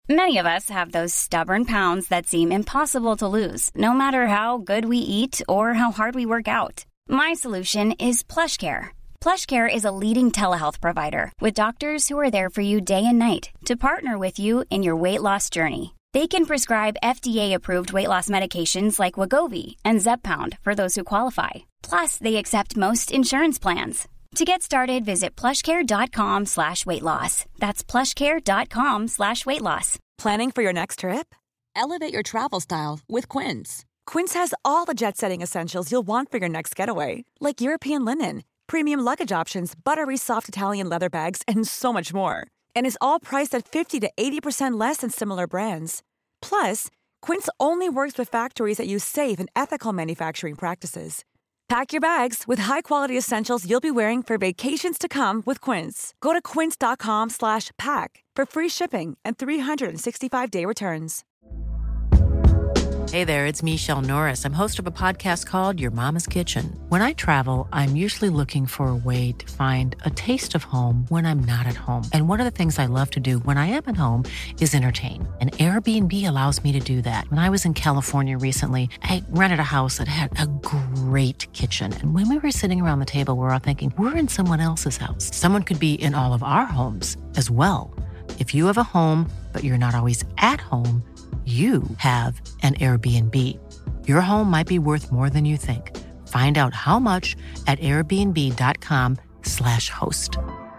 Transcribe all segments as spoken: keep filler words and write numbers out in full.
Many of us have those stubborn pounds that seem impossible to lose, no matter how good we eat or how hard we work out. My solution is PlushCare. PlushCare is a leading telehealth provider with doctors who are there for you day and night to partner with you in your weight loss journey. They can prescribe F D A-approved weight loss medications like Wegovy and Zepbound for those who qualify. Plus, they accept most insurance plans. To get started, visit plushcare.com slash weight loss. That's plushcare.com slash weight loss. Planning for your next trip? Elevate your travel style with Quince. Quince has all the jet-setting essentials you'll want for your next getaway, like European linen, premium luggage options, buttery soft Italian leather bags, and so much more. And is all priced at fifty to eighty percent less than similar brands. Plus, Quince only works with factories that use safe and ethical manufacturing practices. Pack your bags with high-quality essentials you'll be wearing for vacations to come with Quince. Go to quince.com slash pack for free shipping and three sixty-five day returns. Hey there, it's Michelle Norris. I'm host of a podcast called Your Mama's Kitchen. When I travel, I'm usually looking for a way to find a taste of home when I'm not at home. And one of the things I love to do when I am at home is entertain. And Airbnb allows me to do that. When I was in California recently, I rented a house that had a great kitchen. And when we were sitting around the table, we were all thinking, we're in someone else's house. Someone could be in all of our homes as well. If you have a home, but you're not always at home, you have an Airbnb. Your home might be worth more than you think. Find out how much at airbnb.com slash host.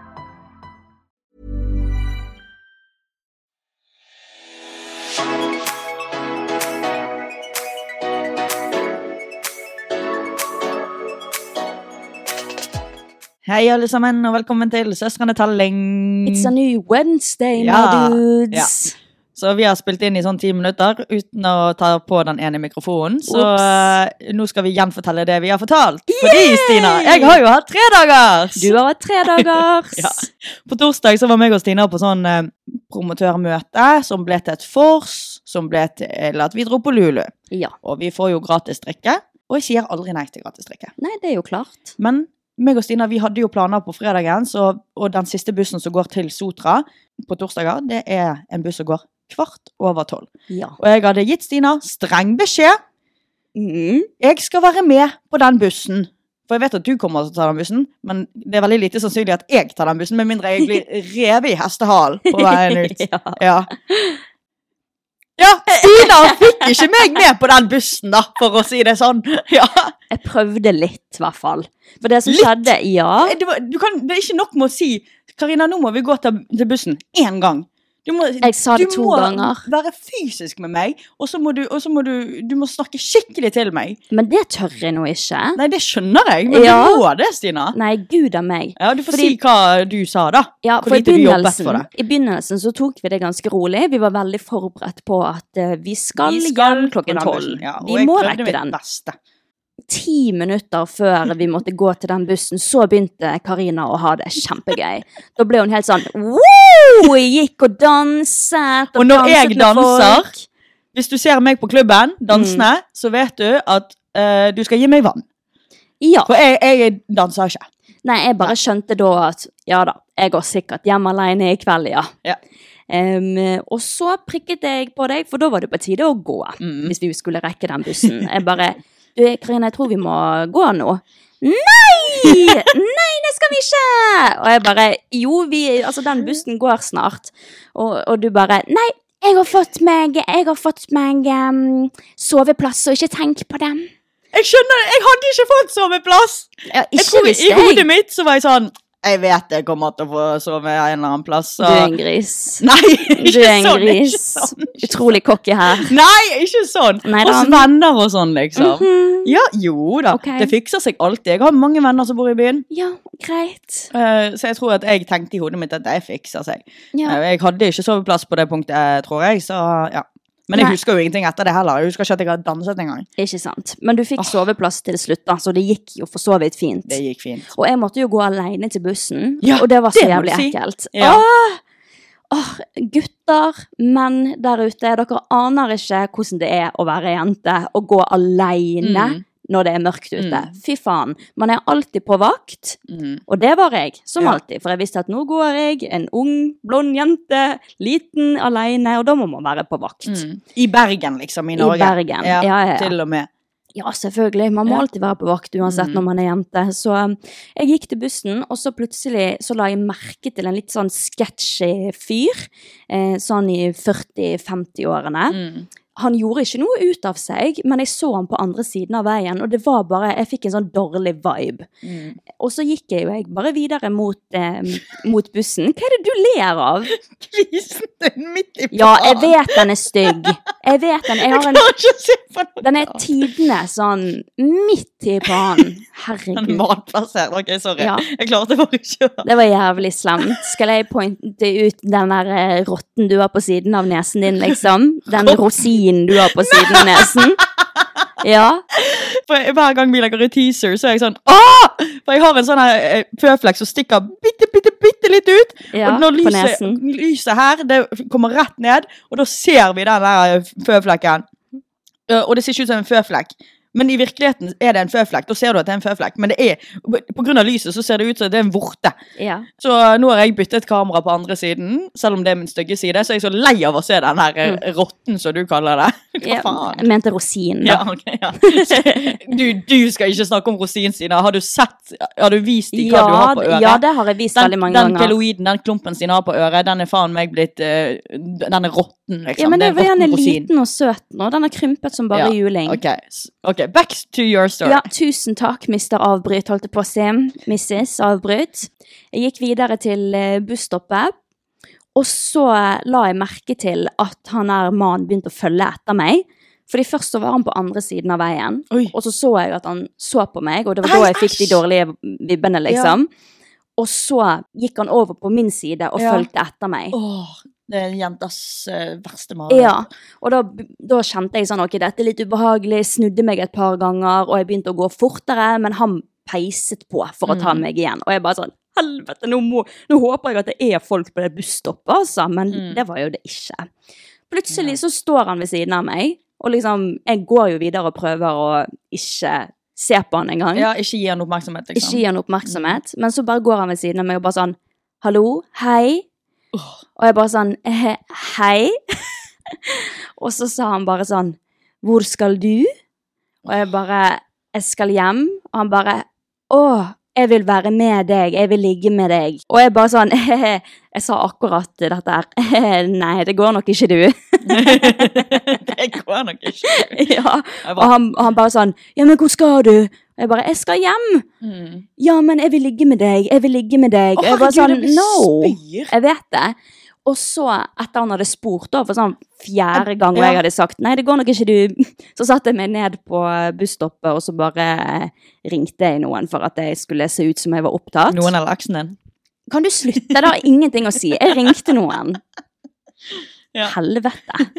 Hei alle sammen, og velkommen til Søstrene Telling. It's a new Wednesday, Ja, my dudes. ja. Så vi har spilt inn i sånn ti minutter uten å ta på den ene mikrofonen. Så uh, nå skal vi gjenfortelle det vi har fortalt. Yay! Fordi, Stina, jeg har jo hatt tre dagers. Du har hatt tre dagers. Ja. På torsdag så var meg og Stina på sånn uh, promotørmøte som ble til et fors, som ble til at vi dro på Lulu. Ja. Og vi får jo gratis drikke, og jeg sier aldri nei til gratis drikke. Nei, det er jo klart. Men meg og Stina, vi hadde jo planer på fredagen, så, og den siste bussen som går til Sotra på torsdager, det er en buss som går kvart over tolv. Ja. Og jeg hadde gitt Stina streng beskjed. Mm. Jeg skal være med på den bussen. For jeg vet at du kommer til å ta den bussen, men det er veldig lite sannsynlig at jeg tar den bussen, med mindre jeg blir revet i hestehalen på veien ut. ja. Ja. Ja, Stina fikk ikke meg med på den bussen da, for å si det sånn. Ja. Jeg prøvde litt, i hvert fall. For det som Litt? skjedde, ja. Det, var, du kan, det er ikke nok med å si, Karina, nå må vi gå til, til bussen en gang. Du må, Jeg sa det to ganger. Du må være fysisk med meg, og så må du, og så må du, du må snakke skikkelig til meg. Men det tør jeg nå ikke. Nei, det skjønner jeg, men Ja. du må det, Stina. Nei, Gud av meg. Ja, du får Fordi- si hva du sa da. Ja, Hvor for i lite du jobbet for begynnelsen, det. i begynnelsen så tok vi det ganske rolig. Vi var veldig forberedt på at uh, vi skal, Vi skal hjem klokken på den tolv. bussen, ja, og vi jeg må prøvde rekke mitt den. beste. Ti minutter før vi måtte gå til den bussen, så begynte Karina å ha det kjempegøy. Da ble hun helt sånn, wow, gikk og danset, og, Og når danset jeg med danser, folk. hvis du ser meg på klubben, dansende, Mm. så vet du at eh, du skal gi meg vann. Ja, For jeg, jeg danser ikke. nei, jeg bare skjønte da at, ja da, jeg går sikkert hjem alene i kveld, ja. Ja. Em, og så prikket jeg på deg, for da var det på tide å gå, Mm. hvis vi skulle rekke den bussen. Jeg bare, du, Karina, jeg tror vi må gå nå. Nei! Nei, det skal vi ikke! Og jeg bare, jo, vi, altså den bussen går snart. Og, og du bare, nei, jeg har fått meg, jeg har fått meg um, soveplass, og ikke tenk på dem. Jeg skjønner, jeg hadde ikke fått soveplass. Ja, Jeg ikke tror, visste I hodet jeg. mitt så var jeg sånn, jeg vet jeg kommer til å få sove en eller annen plass. Så... Du er en gris. Nei, Du ikke er en sånn, gris. ikke sånn. Ikke Utrolig kokke her. sånn. Nei, ikke sånn. Nei da. Hos venner og sånn, liksom. Mhm. Ja, jo da. Ok. Det fikser seg alltid. Jeg har mange venner som bor i byen. Ja, greit. eh, så jeg tror at jeg tenkte i hodet mitt at det fikser seg. Ja. Eh, jeg hadde ikke soveplass på det punktet, tror jeg, så ja. Men jeg Nei. husker jo ingenting etter det heller. Jeg husker ikke at jeg hadde danset en gang. Ikke sant. Men du fikk Åh. soveplass til slutt da, så det gikk jo for så vidt fint. Det gikk fint. Og jeg måtte jo gå alene til bussen, Ja, og det var så det må jævlig du si. ekkelt. Ja. Åh! Åh, gutter, menn der ute, dere aner ikke hvordan det er å være jente, og gå alene. Mm. når det er mørkt ute. Mm. Fy faen. Man er alltid på vakt, Mm. og det var jeg, som Ja. alltid. For jeg visste at nå går jeg, en ung, blond jente, liten, alene, og da må man være på vakt. Mm. I Bergen, liksom, i I Norge. Bergen, ja, ja, ja. Til og med. Ja, selvfølgelig. Man må Ja. alltid være på vakt uansett Mm. når man er jente. Så um, jeg gikk til bussen, og så plutselig så la jeg merke til en litt sånn sketchy fyr, eh, sånn i førti-femti-årene. Mm. Han gjorde ikke noe ut av seg, men jeg så han på andre siden av veien, og det var bare, jeg fikk en sånn dårlig vibe. Mm. Og så gikk jeg jo jeg bare videre mot, eh, mot bussen. Hva er det du ler av? Kvisen den midt i Ja, jeg vet den er stygg. Jeg vet den. Jeg Jeg har en, klarer ikke å se på noe. den er tidene sånn midt i panen. Herregud. Den matplassert. Ok, sorry. Ja. Jeg klarte bare ikke å... Det var jævlig slemt. Skal jeg pointe ut den der eh, rotten du har på siden av nesen din, liksom? Den rosinen du har på siden av nesen? Ja. For hver gang vi legger ut teaser, så er jeg sånn Åh! For jeg har en sånn her eh, føflekk som stikker bitte, bitte, bitte litt ut. Ja, og når på lyset, nesen. lyset her, det kommer rett ned, og da ser vi den der føflekken. Eh, Og det ser ikke ut som en føflekk. Men i virkeligheten er det en føflekk. Da ser du at det er en føflekk. Men det er, på grunn av lyset så ser det ut som det er en vorte. Ja. Så nå har jeg byttet kamera på andre siden, selv om det er min stygge side, så er jeg så lei av å se den her eh, rotten, som du kaller det. Hva Ja, faen? jeg mente rosin, da. Ja, ok, ja. Du, du skal ikke snakke om rosinsida. Har du sett, har du vist dem hva Ja, du har på øret? ja, det har jeg vist den, veldig mange den ganger. keloiden, den klumpen sin har på øret, den er faen meg blitt, uh, den er rotten, liksom. Ja, men det er var gjerne rotten rosin. liten og søt nå. Den har krympet som bare Ja, juling. Ok, s- ok, back to your story. Ja, tusen takk, mister Avbryt, holdt jeg på å si. missus Avbryt. Jeg gikk videre til eh, busstoppet, og så la jeg merke til at han her mannen begynte å følge etter meg. Fordi først så var han på andre siden av veien, Oi. og så så jeg at han så på meg, og det var Hei, da jeg fikk de æsj! dårlige vibbene, liksom. Og så gikk han over på min side og Ja. fulgte etter meg. Åh, det er jentas eh, verste mareritt. Ja, og da, da kjente jeg sånn, ok, dette er litt ubehagelig, snudde meg et par ganger, og jeg begynte å gå fortere, men han peiset på for å ta Mm. meg igjen. Og jeg bare sånn, helvete, nå, må, nå håper jeg at det er folk på det busstoppet, altså, men Mm. det var jo det ikke. Plutselig så står han ved siden av meg, og liksom, jeg går jo videre og prøver å ikke se på han en gang. Ja, ikke gi han oppmerksomhet, liksom. Ikke gi han oppmerksomhet, men så bare går han ved siden av meg og bare sånn, hallo, hei. Og jeg bare sånn, eh, hei. Og så sa han bare sånn, hvor skal du? Og jeg bare, jeg skal hjem. Og han bare, åh, jeg vil være med deg, jeg vil ligge med deg. Og jeg bare sånn, eh, jeg sa akkurat dette her, eh, nei, det går nok ikke du. Det går nok ikke. Ja, Jeg og bare, han, og han bare sånn, ja, men hvor skal du? Og jeg bare, jeg skal hjem. mm. Ja, men jeg vil ligge med deg, jeg vil ligge med deg. Å, Og jeg bare herregud, sånn, jeg blir no, spyr. jeg vet det. Og så, etter han hadde spurt da, for sånn fjerde gang, og Ja. jeg hadde sagt, nei, det går nok ikke du. Så satte jeg meg ned på busstoppet, og så bare ringte jeg noen for at jeg skulle se ut som jeg var opptatt. Noen eller eksen din? Kan du slutte? Det har ingenting å si. Jeg ringte noen. Ja. Helvete.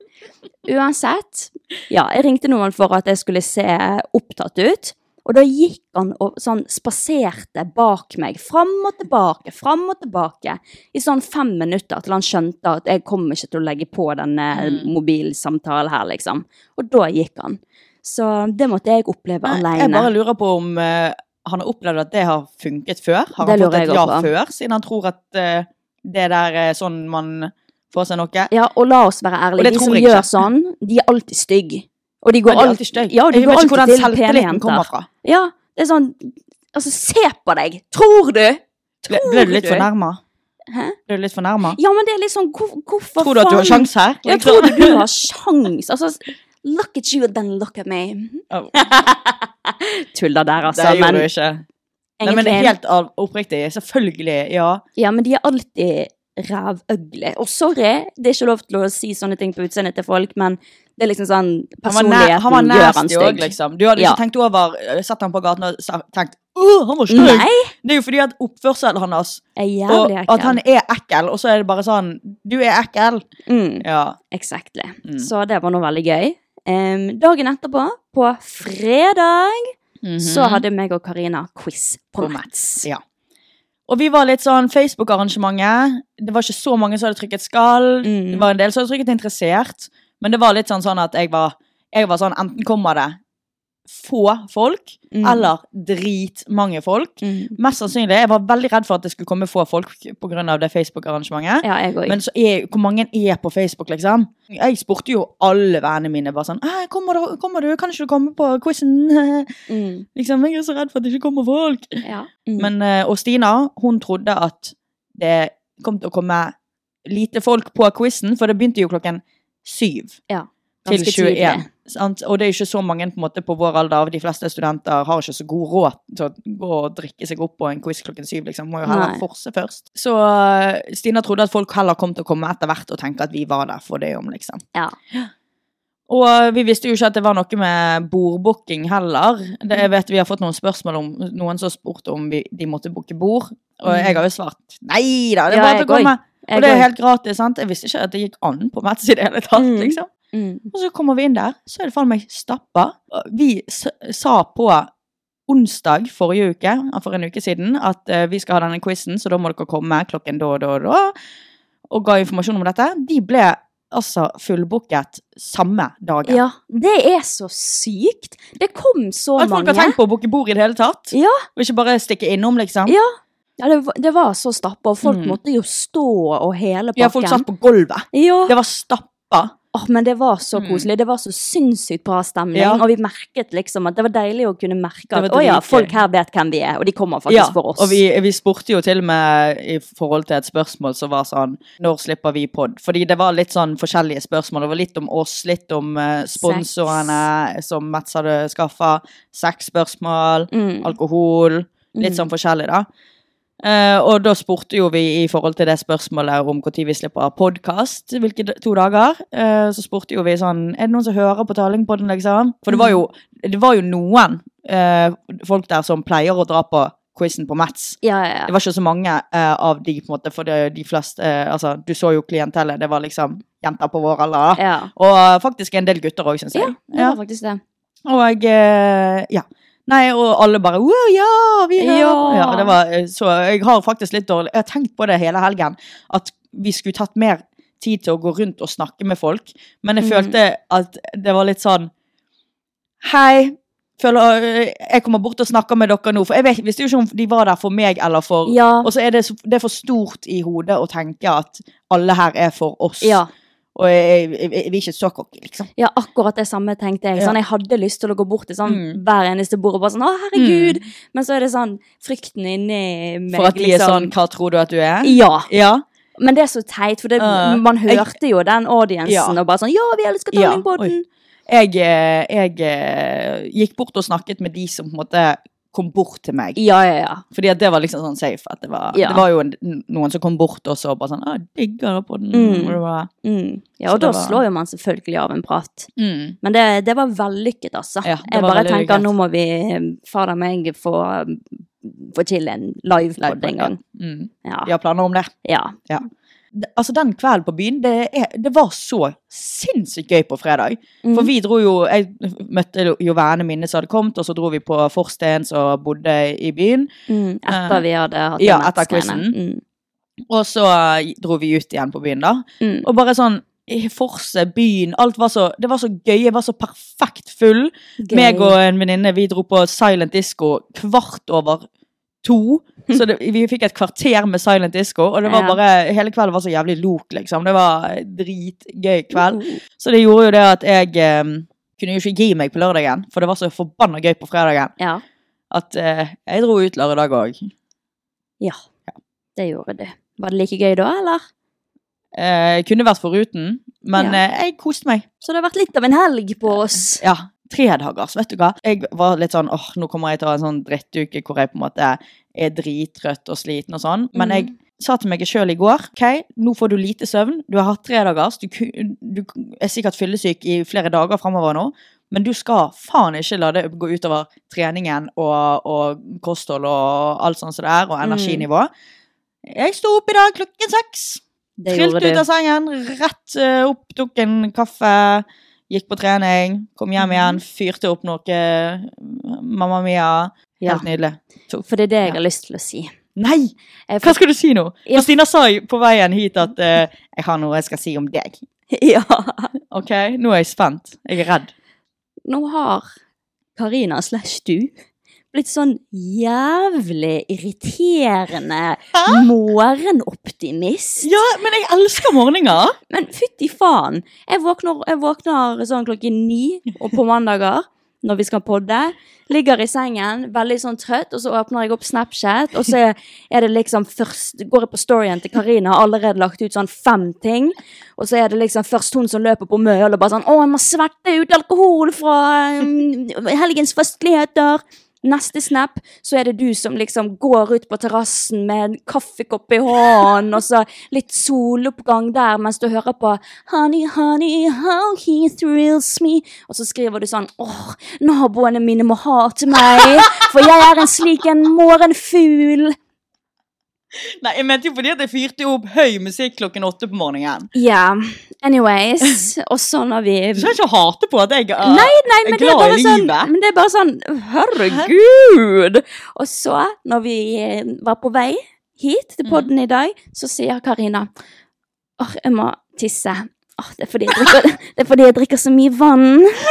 Uansett, ja, jeg ringte noen for at jeg skulle se opptatt ut, og da gikk han og sånn spaserte bak meg, fram og tilbake, fram og tilbake, i sånn fem minutter til han skjønte at jeg kommer ikke til å legge på denne Mm. mobilsamtalen her, liksom. Og da gikk han. Så det måtte jeg oppleve Jeg alene. bare lurer på om eh, han har opplevd at det har funket før. Har Det han fått lurer et jeg ja også på. før, siden han tror at eh, det der er sånn man får seg noe? Ja, og la oss være Og ærlige, det de tror som jeg gjør ikke. sånn, de er alltid stygg. Og de går Men det er alltid, alltid støy. ja, de Jeg går vet ikke hvor alltid den til pene selvtilliten kommer jenter. fra. Ja, det er sånn, altså se på deg, tror du? Ble, Tror ble du litt du? fornærma? Hæ? Ble du litt fornærma? Ja, men det er litt sånn, hvor, hvorfor Tror du at du har faen? sjans her? Ja, tror du du har sjans? Altså, look at you, then look at me. Oh. Tuller der, Det altså, gjorde men du ikke. Nei, men egentlig, helt av- oppriktig, selvfølgelig, ja. ja, men de er alltid rævøgle. Og sorry, det er ikke lov til å si sånne ting på utseendet til folk, men det er liksom sånn, Han var, nær, personligheten han var gjør han nasty òg, stygg. liksom. Du hadde Ja. ikke tenkt over, eh, sett han på gaten og sa- tenkt Åh, han var stygg! Nei, Det er jo fordi at oppførselen hans, jeg er og jævlig at ekkel. han er ekkel, og så er det bare sånn Du er ekkel! Mm. Ja. Exactly. Mm. Så det var nå veldig gøy. Em, dagen etterpå, på fredag, så hadde meg og Karina quiz på På Mats. Ja. Og vi var litt sånn Facebook-arrangementet. Det var ikke så mange som hadde trykket skal. Mm. Det var en del som hadde trykket interessert. Men det var litt sånn, sånn at jeg var, jeg var sånn, enten kommer det få folk, Mm. eller dritmange folk. Mm. Mest sannsynlig, jeg var veldig redd for at det skulle komme få folk på grunn av det Facebook-arrangementet. Ja, jeg også. Men så er, hvor mange er på Facebook, liksom? Jeg spurte jo alle vennene mine bare sånn, «Hei, kommer du, kommer du? Kan ikke du komme på quizen?» Mm. Liksom, jeg er så redd for at det ikke kommer folk. Ja. Mm. Men, eh, og Stina, hun trodde at det kom til å komme lite folk på quizen, for det begynte jo klokken syv. Ja. Til Ganske tjueen. tidlig. Sant? Og det er ikke så mange på, en måte, på vår alder. De fleste studenter har ikke så god råd til å gå og drikke seg opp på en quiz klokken syv. Liksom. Må jo heller Nei. forse først. Så uh, Stina trodde at folk heller kom til å komme etter hvert og tenke at vi var der for det om, liksom. Ja. Og uh, vi visste jo ikke at det var noe med bordbooking heller. Det, jeg vet vi har fått noen spørsmål om noen som spurte om vi, de måtte booke bord. Og Mm. jeg har jo svart nei da, det er Ja, bare til jeg å komme. også. Jeg Og det er også. helt gratis, sant? Jeg visste ikke at det gikk an på Mets i det hele tatt, Mm. liksom. Mm. Og så kommer vi inn der, så er det faen meg stappa. Vi s sa på onsdag forrige uke, for en uke siden, at uh, vi skal ha denne quizen, så da må dere komme klokken da og da og da, og ga informasjon om dette. De ble altså fullbooket samme dagen. Ja, det er så sykt. Det kom så At folk mange. har tenkt på å booke bord i det hele tatt, Ja. og ikke bare stikke innom, liksom. Ja, ja det, var, det var så stappa, og folk Mm. måtte jo stå og hele pakken. Ja, folk satt på gulvet. Ja. Det var stappa. Åh, men det var så Mm. koselig. Det var så sinnssykt bra stemning. Ja. Og vi merket liksom at det var deilig å kunne merke Det at var å ja, dritgøy. folk her vet hvem vi er, og de kommer faktisk Ja, for oss. og vi, vi spurte jo til og med i forhold til et spørsmål som var sånn, når slipper vi podd? Fordi det var litt sånn forskjellige spørsmål. Det var litt om oss, litt om uh, sponsorene som Mets hadde skaffet, sexspørsmål, mm. alkohol, litt Mm. sånn forskjellig da. Uh, og da spurte jo vi i forhold til det spørsmålet om hvor tid vi slipper av podcast, hvilke d- to dager, uh, så spurte jo vi sånn, er det noen som hører på Talingpodden, liksom? For det var jo, det var jo noen uh, folk der som pleier å dra på quizen på Mets. Ja, ja, ja. Det var ikke så mange uh, av de, på en måte, for det, de fleste, uh, altså, du så jo klientellet, det var liksom jenter på vår alder, ja. og uh, faktisk en del gutter også, synes jeg. Ja, det var faktisk det. Og uh, ja. Nei, og alle bare, wow, ja, vi hører Ja. på. Ja, det var, uh, så jeg har faktisk litt dårlig, jeg har tenkt på det hele helgen, at vi skulle tatt mer tid til å gå rundt og snakke med folk, men jeg Mm. følte at det var litt sånn, hei, føler, uh, jeg kommer bort og snakker med dere nå, for jeg vet, visste jo ikke om de var der for meg eller for, Ja, og så er det, så, det er for stort i hodet å tenke at alle her er for oss, ja. og jeg, jeg, jeg, vi er ikke så kokke, liksom. Ja, akkurat det samme tenkte jeg. Ja. Sånn, jeg hadde lyst til å gå bort til sånn, Mm. hver eneste bord og bare sånn, å herregud, men så er det sånn, frykten inni meg, For at de er sånn, hva tror du at du er? Ja, Ja. men det er så teit, for det, Uh, man jeg- hørte jo den audiencen, Ja. og bare sånn, ja, vi elsker Ja, Talingpodden. Jeg, eh, jeg eh, gikk bort og snakket med de som på en måte kom bort til meg. Ja, ja, ja. Fordi at det var liksom sånn safe. At det, var, Ja. det var jo en, noen som kom bort og så bare sånn, ah, digger det på den. Mm. Og det var, Mm. Ja, Så og da det var- slår jo man selvfølgelig av en prat. mm. Men det, det var vellykket, altså. Ja, det jeg var bare veldig tenker, lykkes. nå må vi, fader meg, få, få til en livepod en gang. Mm. Ja, Vi har planer om det. ja. Det- Altså den kvelden på byen, det, er, det var så sinnssykt gøy på fredag. Mm. For vi dro jo, jeg møtte jo vennene mine som hadde kommet, og så dro vi på Forsten som bodde i byen. Mm, etter Eh, vi hadde hatt ja, den etter nettgreiene. quizen. Mm. Og så eh, dro vi ut igjen på byen da. Mm. Og bare sånn, i Forse, byen, alt var så, det var så gøy, jeg var så perfekt full. Gøy. Meg og en venninne, vi dro på Silent Disco kvart over to. Så det, vi fikk et kvarter med Silent Disco, og det var Ja. bare, hele kvelden var så jævlig lok, liksom. Det var en dritgøy kveld. Uh. Så det gjorde jo det at jeg eh, kunne jo ikke gi meg på lørdagen, for det var så forbannet gøy på fredagen, Ja, at eh, jeg dro ut lørdag også. ja. Det gjorde du. Var det like gøy da, eller? Eh, kunne vært foruten, men Ja. eh, jeg koste meg. Så det har vært litt av en helg på oss. Ja, tre dagers, vet du hva? Jeg var litt sånn, åh, nå kommer jeg til å ha en sånn drittuke hvor jeg på en måte er drittrøtt og sliten og sånn. Men Mm. jeg sa til meg selv i går, ok, nå får du lite søvn, du har hatt tre dagers, du, ku- du er sikkert fyllesyk i flere dager fremover nå, men du skal faen ikke la det gå ut over treningen og, og kosthold og alt sånt som det er, og energinivå. Jeg sto opp i dag klokken seks. Det Trilt gjorde ut du. av sengen, rett eh, opp, tok en kaffe, gikk på trening, kom hjem igjen, fyrte opp noe eh, Mamma Mia. Ja, Helt nydelig. Så- for det er det jeg Ja. har lyst til å si. Nei! Jeg Hva skal du si nå? Ja. For Stina sa jo på veien hit at eh, jeg har noe jeg skal si om deg. Ja. Ok, nå er jeg spent. Jeg er redd. Nå har Karina slash du blitt sånn jævlig irriterende morgenoptimist. Ja, men jeg elsker morgener. Men fytti faen, jeg våkner, jeg våkner sånn klokken ni og på mandager, når vi skal podde, ligger i sengen, veldig sånn trøtt, og så åpner jeg opp Snapchat, og så er det liksom først, går jeg på storyen til Karina, har allerede lagt ut sånn fem ting, og så er det liksom først hun som løper på møl, og bare sånn, å, jeg må svette ut alkohol fra um, helgens festligheter. Neste snap, så er det du som liksom går ut på terrassen med en kaffekopp i hånden, og så litt soloppgang der, mens du hører på Honey, honey, how he thrills me. Og så skriver du sånn, åh, naboene mine må hate meg, for jeg er en slik en morgenfugl. Nei, jeg mente jo fordi at jeg fyrte opp høy musikk klokken åtte på morgenen. Ja, yeah. Anyways, og så når vi... Du skal ikke hate på at jeg uh, nei, nei, men er det er glad bare i sånn, livet. Men det er bare sånn, herregud! Og så, når vi var på vei hit til podden i dag, så sier Karina, åh, jeg må tisse. Åh, det er fordi jeg drikker, det er fordi jeg drikker så mye vann.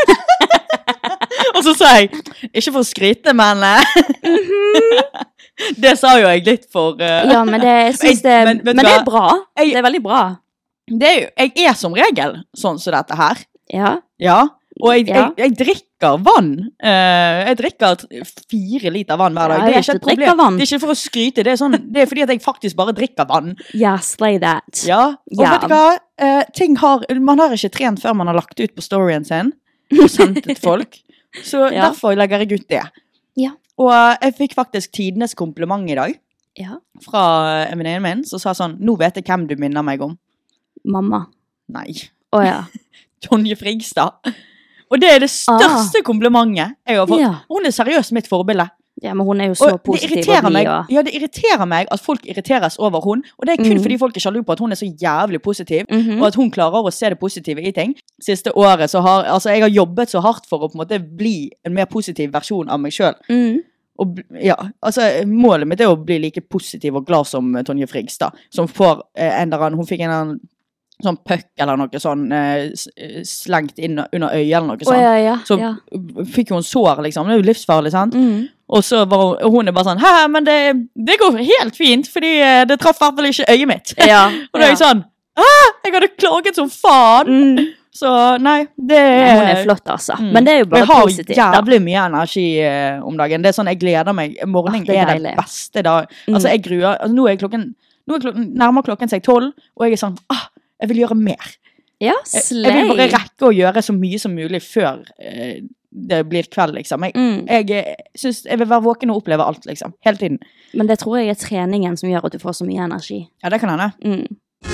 Og så sa jeg, ikke for å skryte, men... Mm-hmm. Det sa jo jeg litt for... Uh, ja, men det, jeg synes det, men, men det er bra. Jeg, det er veldig bra. Det er jo, jeg er som regel sånn som dette her. Ja. Ja, og jeg, ja. jeg, jeg drikker vann. Uh, jeg drikker fire liter vann hver dag. Ja, det er ikke et problem. Vann. Det er ikke for å skryte, det er, sånn, det er fordi at jeg faktisk bare drikker vann. Yes, like that. Ja, og ja. vet du hva? Uh, ting har, man har ikke trent før man har lagt ut på storyen sin, og sendt til folk. Så ja. Derfor legger jeg ut det. Ja. Og jeg fikk faktisk tidenes kompliment i dag. Ja. Fra en venninne min, som sa sånn, nå vet jeg hvem du minner meg om. Mamma. Nei. Åja. Tonje Frigstad. Og det er det største ah. komplimentet jeg har fått. Ja. Hun er seriøst mitt forbilde. Ja, men hun er jo så og positiv og blid. Ja, det irriterer meg at folk irriteres over hun, og det er kun mm. fordi folk er sjalu på at hun er så jævlig positiv, mm-hmm. og at hun klarer å se det positive i ting. Siste året så har, altså jeg har jobbet så hardt for å på en måte bli en mer positiv versjon av meg selv. Mm. Og ja, altså målet mitt er å bli like positiv og glad som Tonje Frigstad, som får eh, en eller annen, hun fikk en eller annen sånn pøkk eller noe sånn eh, slengt inn under øyet eller noe sånt. Oh, ja, ja, så ja. Fikk hun sår liksom, det er jo livsfarlig, sant? Mm. Og så var hun, hun er bare sånn, hæ, men det, det går helt fint, fordi det traff i hvert fall ikke øyet mitt. Ja, og da er jeg sånn, hæ, jeg hadde klaget som faen. Mm. Så nei, det er... Hun er flott altså, mm. men det er jo bare positivt. Jeg har jævlig mye energi eh, om dagen, det er sånn jeg gleder meg. Morgen ah, det er, er den beste dag. Mm. Altså jeg gruer, altså, nå er klokken, nå er klokken, nærmere klokken seg tolv, og jeg er sånn, ah, jeg vil gjøre mer. Ja, slay. Jeg vil bare rekke å gjøre så mye som mulig før eh, det blir kveld, liksom. Jeg, mm. jeg, synes, jeg vil være våken og oppleve alt, liksom. Hele tiden. Men det tror jeg er treningen som gjør at du får så mye energi. Ja, det kan hende. Mm.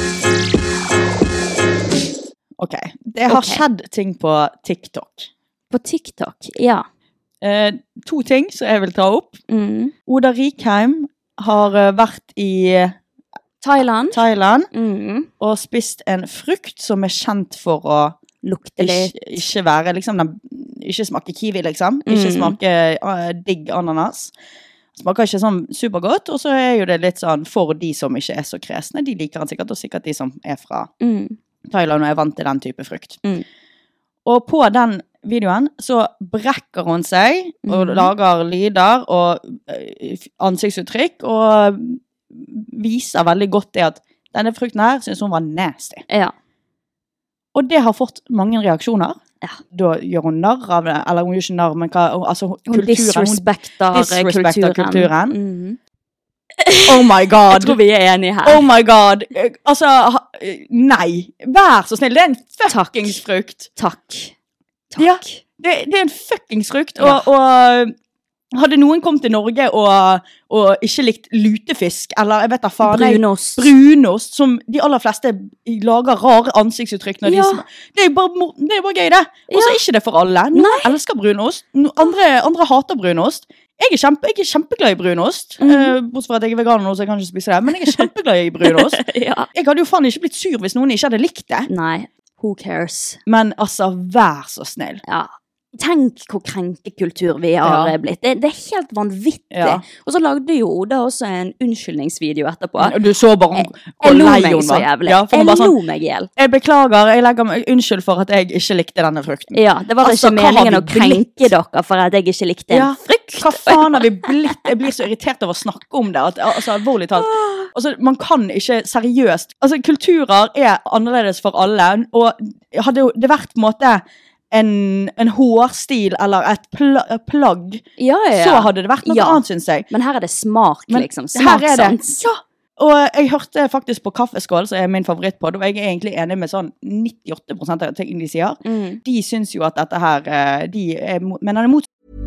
Ok, det har okay. skjedd ting på TikTok. På TikTok, ja. Eh, to ting som jeg vil ta opp. Mm. Oda Rikheim har uh, vært i... Thailand, Thailand mm. og spist en frukt som er kjent for å lukte litt. Ikke, ikke være, liksom, den, ikke smake kiwi, liksom. Mm. Ikke smake uh, digg ananas. Smaker ikke sånn supergodt, og så er jo det litt sånn for de som ikke er så kresne, de liker han sikkert, og sikkert de som er fra mm. Thailand og er vant til den type frukt. Mm. Og på den videoen så brekker hun seg, og mm. lager lyder, og uh, ansiktsuttrykk, og viser veldig godt det at denne frukten her synes hun var nasty. Ja. Og det har fått mange reaksjoner. Ja. Da gjør hun narr av det, eller hun gjør ikke narr, men hva, altså hun kulturen. Disrespekter, hun disrespekter kulturen. kulturen. Mm. Oh my god. Jeg tror vi er enige her. Oh my god. Altså, nei. Vær så snill, det er en fuckings Takk. frukt. Takk. Takk. Ja, det, det er en fuckings frukt, og, ja. og hadde noen kommet til Norge og, og ikke likt lutefisk, eller jeg vet da faen... Brunost. Brunost, som de aller fleste lager rare ansiktsuttrykk når ja. de... Det er bare, det er bare gøy det. Og så ja. er ikke det for alle. Noen Nei. elsker brunost, andre, andre hater brunost. Jeg er, kjempe, jeg er kjempeglad i brunost, mm. uh, bortsett fra at jeg er veganer nå, så jeg kan ikke spise det, men jeg er kjempeglad i brunost. ja. Jeg hadde jo faen ikke blitt sur hvis noen ikke hadde likt det. Nei, who cares? Men altså, vær så snill. Ja. tenk hvor krenkekultur vi har Ja. blitt. Det, det er helt vanvittig. Ja. Og så lagde jo Oda også en unnskyldningsvideo etterpå. Og du så bare Jeg, hvor jeg lo lei meg hun så var. jævlig. Ja, for hun jeg bare sånn, lo meg ihjel. jeg beklager, jeg legger meg unnskyld for at jeg ikke likte denne frukten. Ja, det var vel Altså, ikke hva har meningen å vi blitt? krenke dere for at jeg ikke likte en Ja, frukt. Hva faen har vi blitt? Jeg blir så irritert over å snakke om det. At, altså, alvorlig talt. Altså, man kan ikke seriøst. Altså, kulturer er annerledes for alle. Og hadde jo det vært på en måte en, en hårstil eller et pl plagg, Ja, ja, ja. så hadde det vært noe Ja. annet, synes jeg. Men her er det smak, Men liksom. her er det. Smakssans. Ja. Og jeg hørte faktisk på Kaffeskål, som er min favorittpodd, og jeg er egentlig enig med sånn nittiåtte prosent av ting de sier. Mm. De synes jo at dette her, eh, de er, mo- men han er mot.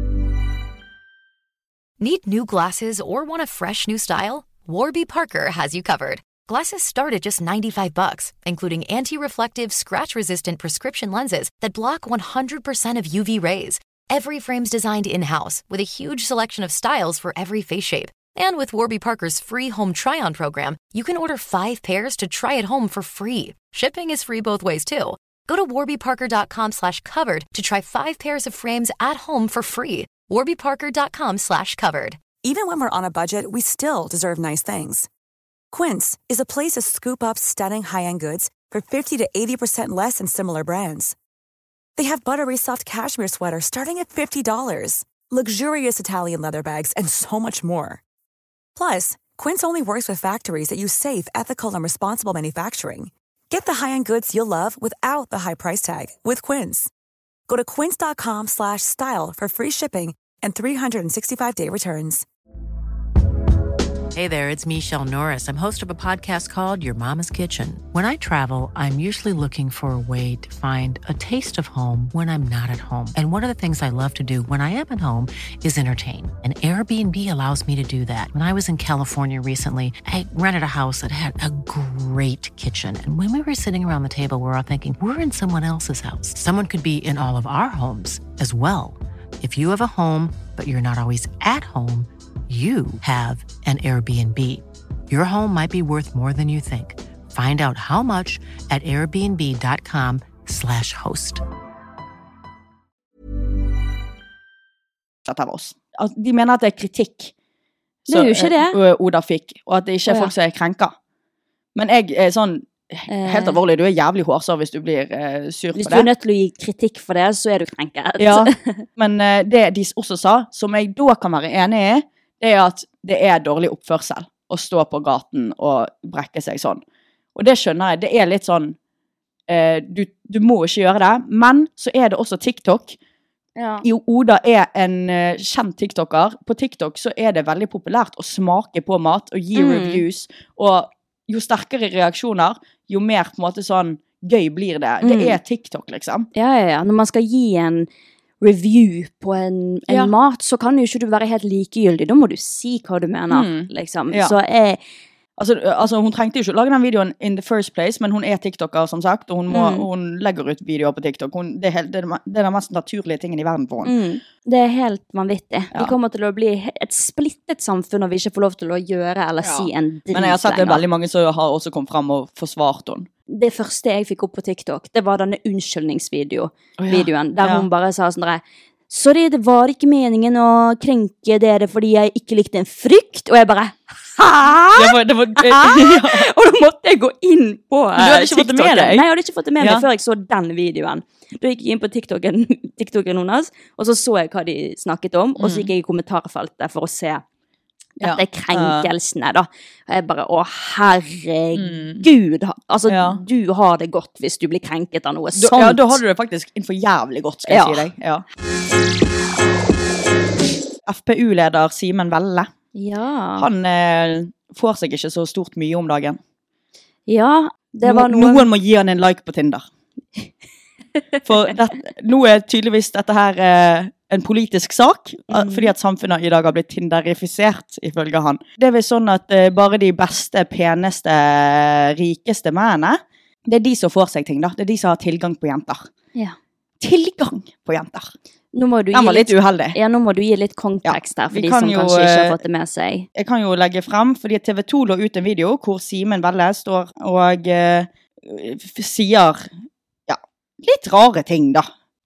Need new glasses or want a fresh new style? Warby Parker has you covered. Glasses start at just ninety-five bucks, including anti-reflective, scratch-resistant prescription lenses that block one hundred percent of U V rays. Every frame's designed in-house with a huge selection of styles for every face shape. And with Warby Parker's free home try-on program, you can order five pairs to try at home for free. Shipping is free both ways, too. Go to warbyparker.com slash covered to try five pairs of frames at home for free. warbyparker.com slash covered. Even when we're on a budget, we still deserve nice things. Quince is a place to scoop up stunning high-end goods for fifty to eighty percent less than similar brands. They have buttery soft cashmere sweaters starting at fifty dollars, luxurious Italian leather bags, and so much more. Plus, Quince only works with factories that use safe, ethical, and responsible manufacturing. Get the high-end goods you'll love without the high price tag with Quince. Go to quince.com slash style for free shipping and three sixty-five day returns. Hey there, it's Michelle Norris. I'm host of a podcast called Your Mama's Kitchen. When I travel, I'm usually looking for a way to find a taste of home when I'm not at home. And one of the things I love to do when I am at home is entertain. And Airbnb allows me to do that. When I was in California recently, I rented a house that had a great kitchen. And when we were sitting around the table, we were all thinking, we're in someone else's house. Someone could be in all of our homes as well. If you have a home, but you're not always at home, you have an Airbnb. Your home might be worth more than you think. Find out how much at airbnb.com slash host. Av oss. Altså, de mener at det er kritikk. Det er jo ikke det. eh, Oda fikk, og at det ikke er Å, ja. folk som er krenka. Men jeg er sånn, helt Eh, alvorlig, du er jævlig hårsår hvis du blir eh, sur Hvis på du er det. nødt til å gi kritikk for det, så er du krenket. Ja, men eh, det de også sa, som jeg da kan være enig i, det er at det er dårlig oppførsel å stå på gaten og brekke seg sånn. Og det skjønner jeg, det er litt sånn, eh, du, du må ikke gjøre det, men så er det også TikTok. Ja. Jo, Oda er en uh, kjent TikToker. På TikTok så er det veldig populært å smake på mat og gi Mm. reviews, og jo sterkere reaksjoner, jo mer på en måte sånn gøy blir det. Det Mm. er TikTok, liksom. Ja, ja, ja. Når man skal gi en review på en, en Ja. mat, så kan jo ikke du være helt likegyldig. Da må du si hva du mener, Mm. liksom. Ja. Så jeg, Altså, altså, hun trengte jo ikke å lage den videoen in the first place, men hun er TikToker, som sagt, og hun, må, Mm. hun legger ut videoer på TikTok. Hun, det, er helt, det, er, det er den mest naturlige tingen i verden for henne. mm, det er helt vanvittig. Ja. Vi kommer til å bli et splittet samfunn når vi ikke får lov til å gjøre eller Ja. si en drit Men jeg har sett det lenger. veldig mange som har også kommet frem og forsvart henne. Det første jeg fikk opp på TikTok, det var denne unnskyldningsvideoen, Å, ja. videoen, der Ja. hun bare sa sånn der, sorry, det var ikke meningen å krenke dere fordi jeg ikke likte en frukt, og jeg bare, hæ? Det var, det var, Og da måtte jeg gå inn på Men du hadde ikke fått det med TikToken. deg? Nei, jeg hadde ikke fått det med meg Ja. før jeg så den videoen. Da gikk jeg inn på TikToken, TikToken hennes, og så så jeg hva de snakket om, og så gikk jeg i kommentarfeltet for å se Ja. dette krenkelsene, da. Og jeg bare, å herregud, altså, Ja. du har det godt hvis du blir krenket av noe Da, sånt. ja, da har du det faktisk innenfor jævlig godt, skal jeg Ja. si deg. Ja. F P U-leder Simen Velle, Ja, han eh, får seg ikke så stort mye om dagen. ja det No, var noe... Noen må gi han en like på Tinder. For det, nå er tydeligvis dette her eh, en politisk sak, Mm. fordi at samfunnet i dag har blitt tinderifisert, ifølge han. Det er vel sånn at eh, bare de beste, peneste, rikeste mennene, det er de som får seg ting da. Det er de som har tilgang på jenter. Ja. Tilgang på jenter. Nå må du Den gi var litt uheldig. Ja, nå må du gi litt kontekst der, for vi de kan som jo, kanskje ikke har eh, fått det med seg. Jeg kan jo legge frem, fordi T V to lå ut en video hvor Simen Velle står og eh, f- sier ja, litt rare ting da.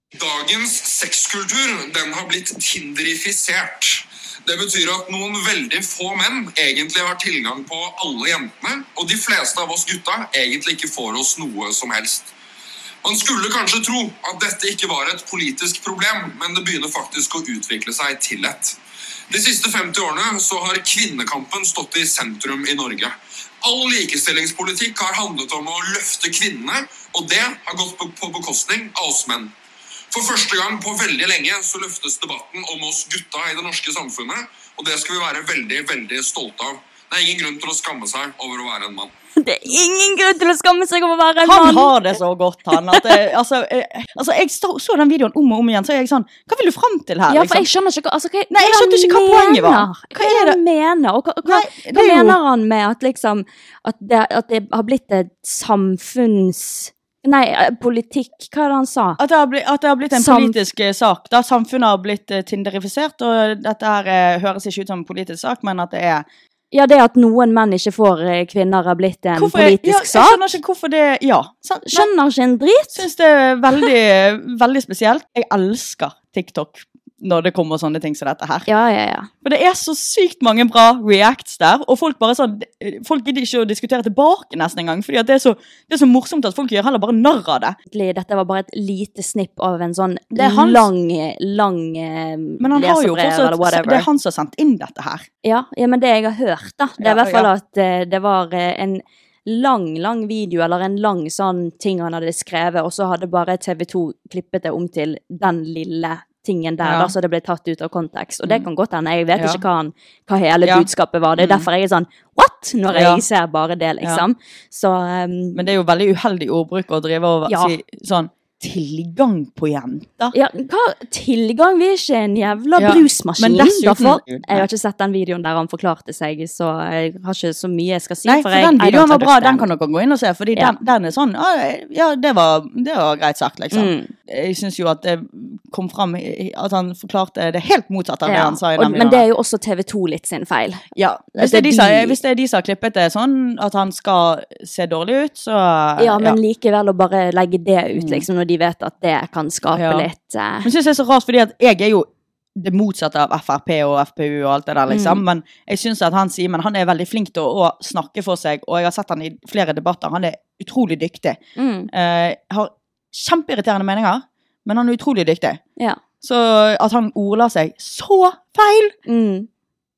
Dagens sexkultur, den har blitt tinderifisert. Det betyr at noen veldig få menn egentlig har tilgang på alle jentene, og de fleste av oss gutta egentlig ikke får oss noe som helst. Man skulle kanskje tro at dette ikke var et politisk problem, men det begynner faktisk å utvikle seg til et. De siste femti årene så har kvinnekampen stått i sentrum i Norge. All likestillingspolitikk har handlet om å løfte kvinnene, og det har gått på, på bekostning av oss menn. For første gang på veldig lenge så løftes debatten om oss gutta i det norske samfunnet, og det skal vi være veldig, veldig stolte av. Det er ingen grunn til å skamme seg over å være en mann. Det er ingen grunn til å skamme seg over å være en Han mann. har det så godt, han. At, eh, altså, eh, altså, jeg så, så den videoen om og om igjen, så er jeg sånn, hva vil du frem til her? Ja, for liksom? jeg skjønner ikke hva, altså, hva, Nei, jeg hva skjønte ikke hva han poenget var. mener. Hva er det han mener? Og hva, hva, Nei, det hva er jo- mener han med at liksom, at det, at det har blitt et samfunns... Nei, eh, politikk, hva er det han sa? At det, har blitt, at det har blitt en Sam- politisk eh, sak. Da samfunnet har blitt uh, tinderifisert, og dette her eh, høres ikke ut som en politisk sak, men at det er... Ja, det at noen menn ikke får eh, kvinner har blitt en Hvorfor er- politisk ja, jeg sak. skjønner ikke hvorfor det... Ja, sant? Jeg Skjønner ikke en drit. synes det er veldig, veldig spesielt. Jeg elsker TikTok når det kommer sånne ting som dette her. Ja, ja, ja. For det er så sykt mange bra reacts der, og folk bare sånn, folk gidder ikke å diskutere tilbake nesten en gang, fordi at det er, så, det er så morsomt at folk gjør heller bare narr av det. Egentlig, Dette var bare et lite snipp av en sånn Det er hans- lang, lang eh, Men han har jo leserbrev eller fortsatt, whatever. det er han som har sendt inn dette her. Ja, ja, men det jeg har hørt da, det er Ja, i hvert fall ja. at eh, det var eh, en lang, lang video, eller en lang sånn ting han hadde skrevet, og så hadde bare T V to klippet det om til den lille tingen der, Ja. da, så det ble tatt ut av kontekst. Og det kan godt hende, jeg vet Ja. ikke hva, han, hva hele Ja. budskapet var. Det er Mm. derfor jeg er sånn, what? Når jeg Ja. ser bare det, liksom. Så, um, Men det er jo veldig uheldig ordbruk å drive og Ja. si sånn, tilgang på jenter. ja, hva? Tilgang, vi er ikke en jævla Ja, brusmaskin. men dessuten- Derfor, jeg har ikke sett den videoen der han forklarte seg, så jeg har ikke så mye jeg skal si. Nei, for jeg, den I videoen don't var bra, den understand. kan dere gå inn og se, fordi Ja. den, den er sånn, ah, ja, det var, det var greit sagt, liksom. Mm. Jeg synes jo at det kom frem, i- at han forklarte det helt motsatt av det Ja, han sa i og, den men videoen. det er jo også T V to litt sin feil. Ja, hvis det det, er er de som, de- hvis det er de som har klippet det sånn, at han skal se dårlig ut, så... Ja, men likevel å bare legge det ut, Mm. liksom, når de vet at det kan skape Ja. litt eh, Men jeg synes det er så rart, fordi at jeg er jo det motsatte av F R P og F P U og alt det der, liksom. Mm. Men jeg synes at han sier, men han er veldig flink til å, å snakke for seg, og jeg har sett han i flere debatter, han er utrolig dyktig. mm, Eh, har kjempeirriterende meninger, men han er utrolig dyktig. Ja. Så at han ordler seg så feil, Mm,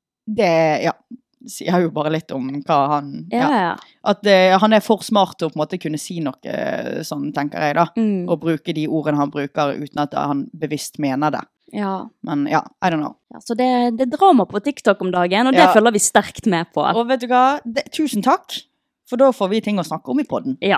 det, ja, sier jo bare litt om hva han, ja, ja. ja. At eh, han er for smart til å på en måte kunne si noe eh, sånn, tenker jeg da. Mm, Og bruke de ordene han bruker uten at han bevisst mener det. ja. Men ja, I don't know. ja. Så det, det er drama på TikTok om dagen, og det Ja. følger vi sterkt med på. Og vet du hva? Det, tusen takk, for da får vi ting å snakke om i podden. Ja.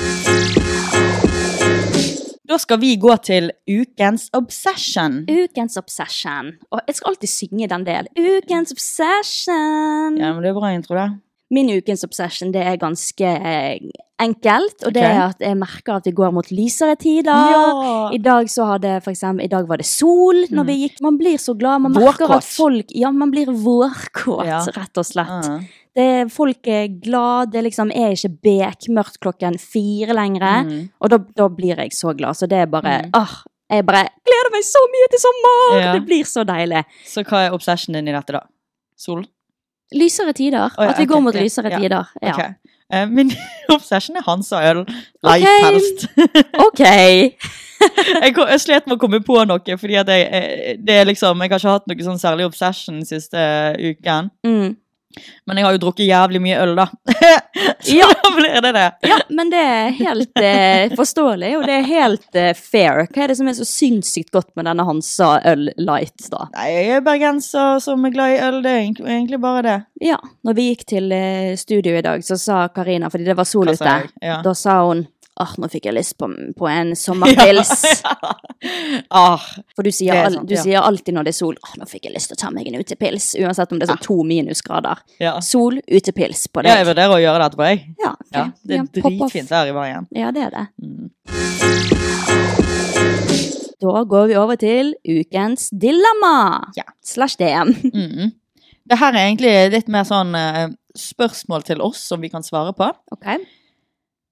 Da skal vi gå til ukens obsession. Ukens obsession. Og jeg skal alltid synge den del. Ukens obsession. Ja, men det er bra intro det. Min ukens obsession, det er ganske eh, enkelt, og det Ok. er at jeg merker at vi går mot lysere tider. Ja. I dag så hadde, for eksempel, i dag var det sol når Mm. vi gikk. Man blir så glad, man merker Vårkåt. at folk, ja, man blir vårkåt, Ja. rett og slett. Ja. Det, folk er glad, det liksom er ikke bekmørkt klokken fire lenger, Mm. og da, da blir jeg så glad, så det er bare, Mm. ah, jeg bare gleder meg så mye til sommer, Ja. det blir så deilig. Så hva er obsessionen din i dette da? Sol? Lysere tider, Å, ja, at vi ok, går mot ja, lysere ja. tider, ja. Ok. Eh, min obsession er Hansa-øl. Light Ok. helst. Ok. jeg, kom- jeg slet med å komme på noe, fordi at jeg, eh, det er liksom, jeg har ikke hatt noe sånn særlig obsession siste uken. Mm. Men jeg har jo drukket jævlig mye øl da. Så Ja. da blir det det. Ja, men det er helt eh, forståelig, og det er helt eh, fair. Hva er det som er så sinnssykt godt med denne Hansa Øl Light, da? Nei, jeg er bergenser som er glad i øl, det er egentlig, egentlig bare det. Ja, når vi gikk til eh, studio i dag, så sa Karina, fordi det var sol Hva ute, sa jeg? Ja. da sa hun, ah, nå fikk jeg lyst på, på en sommerpils. Ah, For du sier, Det er al sant, du ja. sier alltid når det er sol, ah, nå fikk jeg lyst til å ta meg en utepils, uansett om det er sånn to minusgrader. ja. Sol, utepils på ja, jeg deg. vurderer å gjøre det etterpå, jeg. Ja, ok. Ja, det er Ja, pop off. dritfint her i veien. Ja, det er det. Mm. Da går vi over til ukens dilemma. Ja. Slash D M. Mm. Det her er egentlig litt mer sånn eh, spørsmål til oss som vi kan svare på. Ok.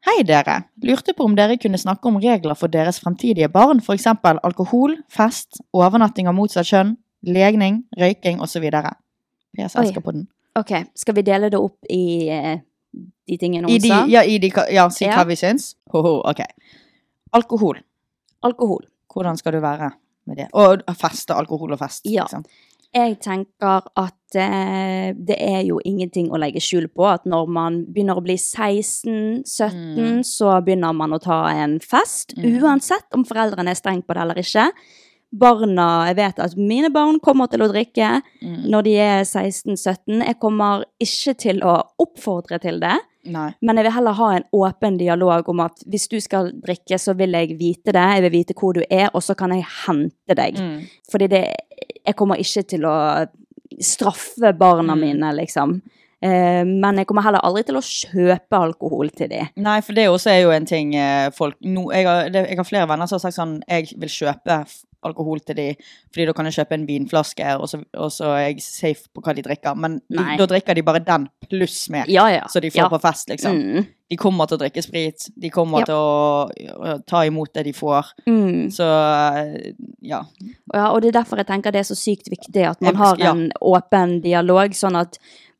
Hei dere, lurte på om dere kunne snakke om regler for deres fremtidige barn, for eksempel alkohol, fest, overnatting av motsatt kjønn, legning, røyking og så videre. P S elsker på den. Ok, skal vi dele det opp i eh, de tingene hun I de, sa? ja, i de, ja, si Ja. hva vi syns. Hoho, ok. Alkohol. Alkohol. Hvordan skal du være med det? Og feste, alkohol og fest. Ja. Liksom. Jeg tenker at eh, det er jo ingenting å legge skjul på, at når man begynner å bli seksten sytten, Mm. så begynner man å ta en fest, Mm. uansett om foreldrene er strengt på det eller ikke. Barna, jeg vet at mine barn kommer til å drikke Mm. når de er seksten sytten. Jeg kommer ikke til å oppfordre til det, Nei. men jeg vil heller ha en åpen dialog om at hvis du skal drikke, så vil jeg vite det, jeg vil vite hvor du er, og så kan jeg hente deg. Mm. Fordi det, jeg kommer ikke til å straffe barna Mm. mine, liksom. Eh, men jeg kommer heller aldri til å kjøpe alkohol til de. Nei, for det også er jo en ting eh, folk, no, jeg, har, det, jeg har flere venner som har sagt sånn, jeg vil kjøpe f- alkohol til de, fordi da kan jeg kjøpe en vinflaske, og så, og så er jeg safe på hva de drikker, men de, Nei. da drikker de bare den pluss mer, Ja, ja. så de får ja. på fest, liksom. Mm. De kommer til å drikke sprit, de kommer Ja. til å, å ta imot det de får, Mm. så eh, ja. Ja, og det er derfor jeg tenker det er så sykt viktig at man Jeg- har ja. en åpen dialog, sånn at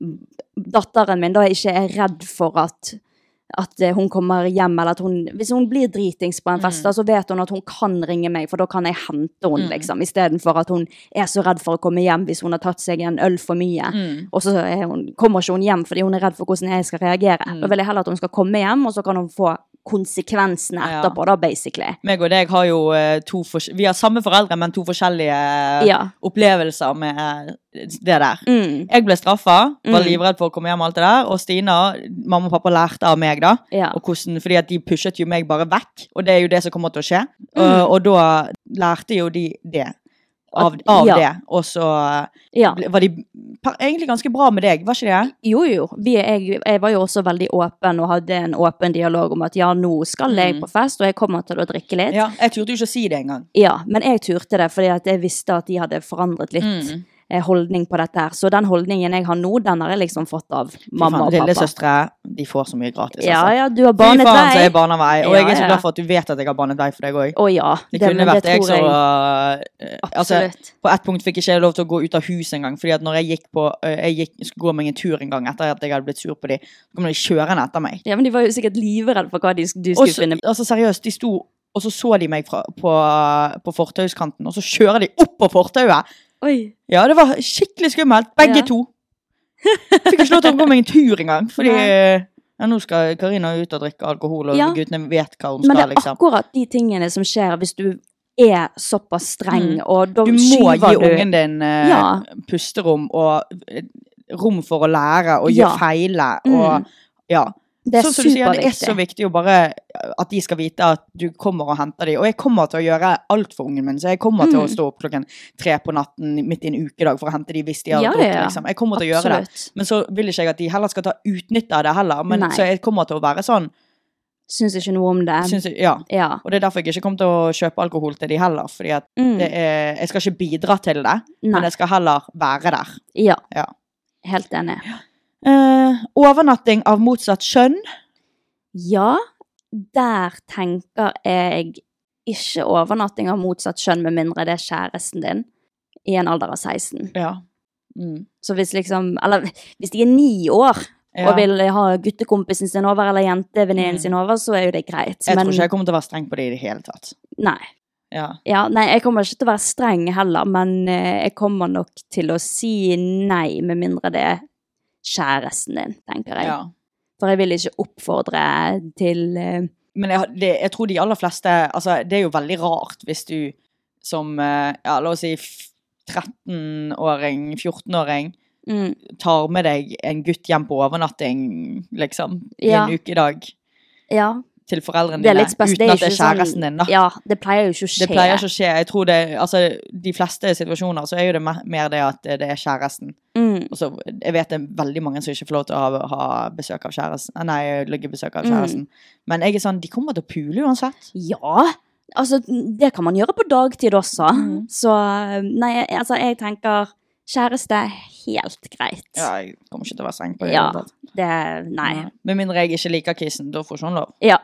datteren min da ikke er redd for at at eh, hun kommer hjem, eller at hun, hvis hun blir dritings på en fest, da, så vet hun at hun kan ringe meg, for da kan jeg hente henne, Mm. liksom, i stedet for at hun er så redd for å komme hjem hvis hun har tatt seg en øl for mye. Mm. Og så er hun, kommer ikke hun hjem fordi hun er redd for hvordan jeg skal reagere. Mm. Da vil jeg heller at hun skal komme hjem, og så kan hun få konsekvensene Ja. etterpå, da, basically. Meg og deg har jo eh, to, fors- vi har samme foreldre, men to forskjellige Ja. opplevelser med eh, det der. Mm. Jeg ble straffet, var Mm. livredd for å komme hjem og alt det der, og Stina, mamma og pappa lærte av meg da, Ja. og hvordan, fordi at de pushet jo meg bare vekk, og det er jo det som kommer til å skje, Mm. og, og da lærte jo de det, av, av Ja. det, og så Ja. ble- var de pa- egentlig ganske bra med deg, var ikke det? Jo, jo. Vi, jeg, jeg var jo også veldig åpen og hadde en åpen dialog om at ja, nå skal jeg Mm. på fest, og jeg kommer til å drikke litt. Ja, jeg turte jo ikke å si det engang. Ja, men jeg turte det fordi at jeg visste at de hadde forandret litt Mm. eh, holdning på dette her. Så den holdningen jeg har nå, den har jeg liksom fått av Fy mamma faen, og pappa. lillesøstre, de får så mye gratis, Ja, altså. ja, du har Fy banet faen, så vei. jeg baner vei, og Ja, jeg er så ja. glad for at du vet at jeg har banet vei for deg også. Å ja. Det kunne men vært jeg tror så eh, altså, Absolutt. på ett punkt fikk ikke jeg lov til å gå ut av huset en gang, fordi at når jeg gikk på, eh, jeg gikk, skulle gå meg en tur en gang etter at jeg hadde blitt sur på de, så kom de kjørende etter meg. Ja, men de var jo sikkert livredde for hva de, du Og skulle så, finne. altså seriøst, de sto, og så så de meg fra, på, på fortauskanten, og så kjører de opp på fortauet. Oi. Ja, det var skikkelig skummelt, begge Ja. to. Fikk ikke lov til å gå meg en tur en gang, fordi Nei. eh, ja, nå skal Karina ut og drikke alkohol, og Ja. guttene vet hva hun Men det skal, er liksom. akkurat de tingene som skjer hvis du er såpass streng, Mm. og da Du må skyver gi du... ungen din eh, Ja. pusterom og eh, rom for å lære og Ja. gjøre feile. Mm. Og, ja. Det er Sånn som du sier, det er superviktig. så viktig å bare at de skal vite at du kommer og henter dem. Og jeg kommer til å gjøre alt for ungen min, så jeg kommer til å Mm. stå opp klokken tre på natten midt i en ukedag for å hente dem hvis de har Ja, drukket. ja, ja. Liksom. Jeg kommer til å gjøre det. Absolutt. Men så vil ikke jeg at de heller skal ta utnytte av det heller. Men Nei. så jeg kommer til å være sånn, Syns ikke noe om det. synes jeg, ja. Ja. Og det er derfor jeg ikke kommer til å kjøpe alkohol til de heller, fordi at Mm. det er, jeg skal ikke bidra til det, Nei. men jeg skal heller være der. Ja. Ja. Helt enig. Eh, overnatting av motsatt kjønn. Ja, der tenker jeg ikke overnatting av motsatt kjønn med mindre det er kjæresten din i en alder av seksten. Ja. Mm. Så hvis liksom, eller hvis de er ni år Ja. og vil ha guttekompisen sin over eller jentevenninnen Mm. sin over, så er jo det greit. Jeg Men tror ikke jeg kommer til å være streng på det i det hele tatt. nei. Ja. Ja, nei, jeg kommer ikke til å være streng heller, men eh, jeg kommer nok til å si nei med mindre det er kjæresten din, tenker jeg. Ja. For jeg vil ikke oppfordre til eh, Men jeg, har- det, jeg tror de aller fleste, altså det er jo veldig rart hvis du som, eh, ja, la oss si f- tretten-åring, fjorten-åring, mm, tar med deg en gutt hjem på overnatting, liksom, i Ja. en ukedag ja, til foreldrene det er dine, litt spes. uten at det er ikke kjæresten din, da. Ja, det pleier jo ikke å skje. Det pleier ikke å skje. Jeg tror det, altså, de fleste situasjoner så er jo det me- mer det at det er kjæresten. Mm, Og så, jeg vet det er veldig mange som ikke får lov til å ha, ha besøk av kjæresten, nei, liggebesøk av Mm. kjæresten. Men jeg er sånn, de kommer til å pule uansett. ja, altså det kan man gjøre på dagtid også. Mm. Så nei, altså jeg tenker kjæreste helt greit. Ja, jeg kommer ikke til å være streng på det. Ja, hele tatt. det, nei. Ja. Med mindre jeg ikke liker kissen, da får ikke hun lov. Ja.